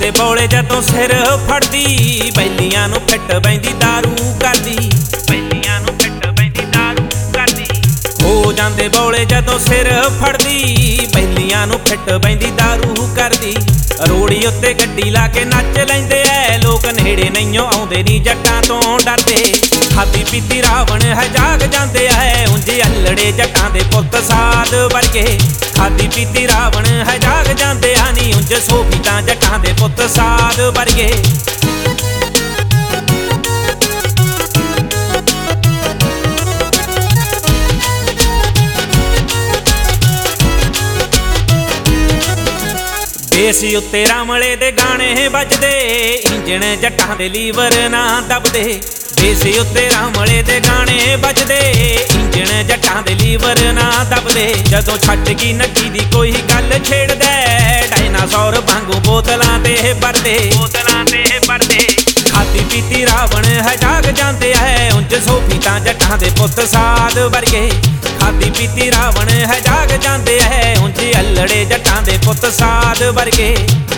ਜਾਂਦੇ ਬੋਲੇ ਜਦੋਂ ਸਿਰ ਫੜਦੀ ਬੈਲੀਆਂ ਨੂੰ ਫਿੱਟ ਬੈਂਦੀ ਦਾਰੂ ਕਰਦੀ ਬੈਲੀਆਂ ਨੂੰ ਫਿੱਟ ਬੈਂਦੀ ਦਾਰੂ ਕਰਦੀ ਹੋ ਜਾਂਦੇ ਬੋਲੇ ਜਦੋਂ ਸਿਰ ਫੜਦੀ ਬੈਲੀਆਂ ਨੂੰ ਫਿੱਟ ਬੈਂਦੀ ਦਾਰੂ ਕਰਦੀ ਰੋੜੀ ਉੱਤੇ ਗੱਡੀ ਲਾ ਕੇ ਨੱਚ ਲੈਂਦੇ ਐ ਲੋਕ ਨੇੜੇ ਨਹੀਂਓ ਆਉਂਦੇ ਨੀ ਜੱਟਾਂ ਤੋਂ ਡਰਦੇ ਖਾਦੀ ਪੀਤੀ ਰਾਵਣ ਹੈ ਜਾਗ ਜਾਂਦੇ ਐ ਉਂਝ ਅਲੜੇ ਜੱਟਾਂ ਦੇ ਪੁੱਤ ਸਾਧ ਵਰਗੇ ਖਾਦੀ ਪੀਤੀ ਰਾਵਣ ਹੈ ਜਾਗ ਜਾਂਦੇ ਆ ਨੀ ਉਂਝ ਸੋਭੀ ਤਾਂ ਜੱਟਾਂ ਦੇ ਪੁੱਤ ਸਾਧ ਵਰਗੇ ਦੇਸ ਉੱਤੇ ਰਾਮਲੇ ਦੇ ਗਾਣੇ ਵੱਜਦੇ ਇੰਜਣ ਜੱਟਾਂ ਦੇ ਲੀਵਰ ਨਾ ਦਬਦੇ ਦੇਸ ਉੱਤੇ ਰਾਮਲੇ ਦੇ ਗਾਣੇ ਵੱਜਦੇ ਇੰਜਣ ਜੱਟਾਂ ਦੇ ਲੀਵਰ ਨਾ ਦਬਦੇ ਜਦੋਂ ਛੱਡ ਗਈ ਨੱਕੀ ਦੀ ਕੋਈ ਗੱਲ ਛੇੜਦਾ ਡਾਇਨਾਸੌਰ ਵਾਂਗੂ ਬੋਤਲਾਂ ਤੇ ਭਰਦੇ ਖਾਦੀ ਪੀਤੀ ਰਾਵਣ ਹੈ ਜਾਗ ਜਾਂਦੇ ਐ ਉਂਝ ਸੋਭੀ ਤਾਂ ਜੱਟਾਂ ਦੇ ਪੁੱਤ ਸਾਧ ਵਰਗੇ ਖਾਦੀ ਪੀਤੀ ਰਾਵਣ ਹੈ ਜਾਗ ਜਾਂਦੇ ਐ ਉਂਝ ਅਲੜੇ ਜੱਟਾਂ ਦੇ ਪੁੱਤ ਸਾਧ ਵਰਗੇ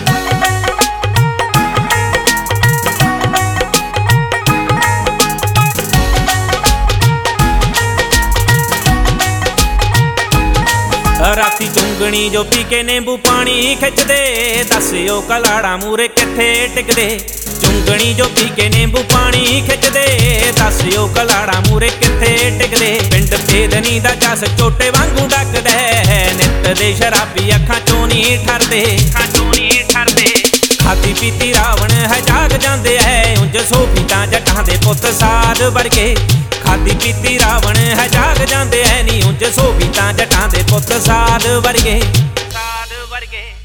ਰਾਤੀ ਚੁੰਗਣੀ ਜੋ ਪੀ ਕੇ ਨਿੰਬੂ ਪਾਣੀ ਖਿੱਚਦੇ ਦੱਸਿਓ ਕਲਾੜਾ ਮੂਰੇ ਕਿੱਥੇ ਟਿਕਦੇ ਚੁੰਗਣੀ ਜੋ ਪੀ ਕੇ ਨਿੰਬੂ ਪਾਣੀ ਖਿੱਚਦੇ ਦੱਸਿਓ ਕਲਾੜਾ ਮੂਰੇ ਕਿੱਥੇ ਟਿਕਦੇ ਪਿੰਡ ਭੇਦਨੀ ਦਾ ਜਸ ਝੋਟੇ ਵਾਂਗੂ ਡੱਕਦਾ ਨਿੱਤ ਦੇ ਸ਼ਰਾਬੀ ਅੱਖਾਂ ਚੋਂ ਨਹੀਂ ਠਰਦੇ ਖਾਦੀ ਪੀਤੀ ਰਾਵਣ ਹੈ ਜਾਗ ਜਾਂਦੇ ਐ ਉਂਝ ਸੋਭੀ ਤਾਂ ਜੱਟਾਂ ਦੇ ਪੁੱਤ ਸਾਧ ਵਰਗੇ ਖਾਦੀ ਪੀਤੀ ਰਾਵਣ ਹੈ ਜਾਗ ਜਾਂਦੇ ਐ ਨੀ ਉਂਝ ਸੋਭੀ ਤਾਂ ਜੱਟਾਂ ਦੇ ਪੁੱਤ ਸਾਧ ਵਰਗੇ